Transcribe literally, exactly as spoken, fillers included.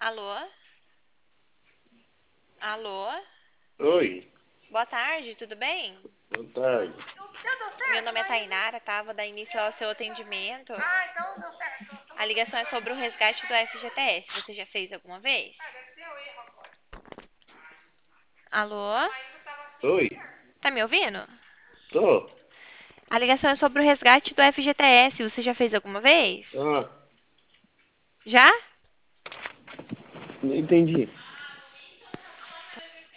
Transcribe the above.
Alô? Alô? Oi, Boa tarde, tudo bem? boa tarde. Meu nome é Tainara, tá? Vou dar início ao seu atendimento. A ligação é sobre o resgate do F G T S. Você já fez alguma vez? Alô? Oi, Tá me ouvindo? tô. A ligação é sobre o resgate do F G T S. Você já fez alguma vez? Ah, Já? não entendi.